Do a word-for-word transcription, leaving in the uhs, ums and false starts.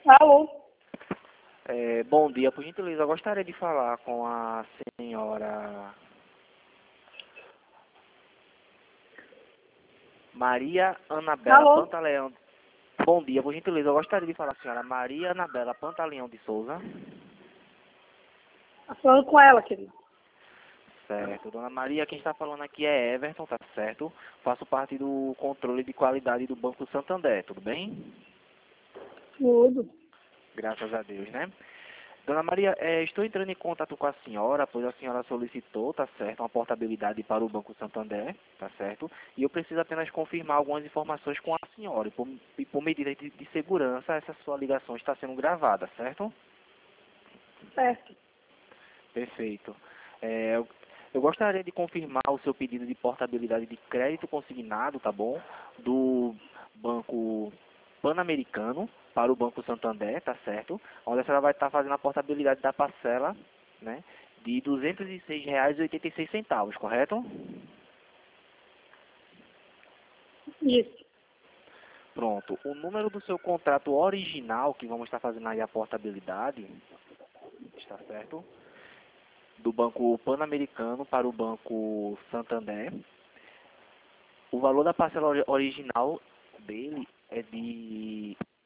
Alô? É, bom dia, por gentileza, eu gostaria de falar com a senhora Maria Anabela Alô? Pantaleão. Bom dia, por gentileza, eu gostaria de falar com a senhora Maria Anabela Pantaleão de Souza. Tá falando com ela, querido. Certo, dona Maria, quem está falando aqui é Everton, tá certo? Faço parte do controle de qualidade do Banco Santander, tudo bem? Tudo. Graças a Deus, né? Dona Maria, eh, estou entrando em contato com a senhora, pois a senhora solicitou, tá certo, uma portabilidade para o Banco Santander, tá certo? E eu preciso apenas confirmar algumas informações com a senhora. E por, e por medida de, de segurança, essa sua ligação está sendo gravada, certo? Certo. Perfeito. Eh, eu, eu gostaria de confirmar o seu pedido de portabilidade de crédito consignado, tá bom? Do Banco Pan-Americano para o Banco Santander, tá certo? Onde a senhora vai estar fazendo a portabilidade da parcela, né, de duzentos e seis reais e oitenta e seis centavos, correto? Isso. Pronto. O número do seu contrato original, que vamos estar fazendo aí a portabilidade, está certo? Do Banco Pan-Americano para o Banco Santander. O valor da parcela ori- original dele é de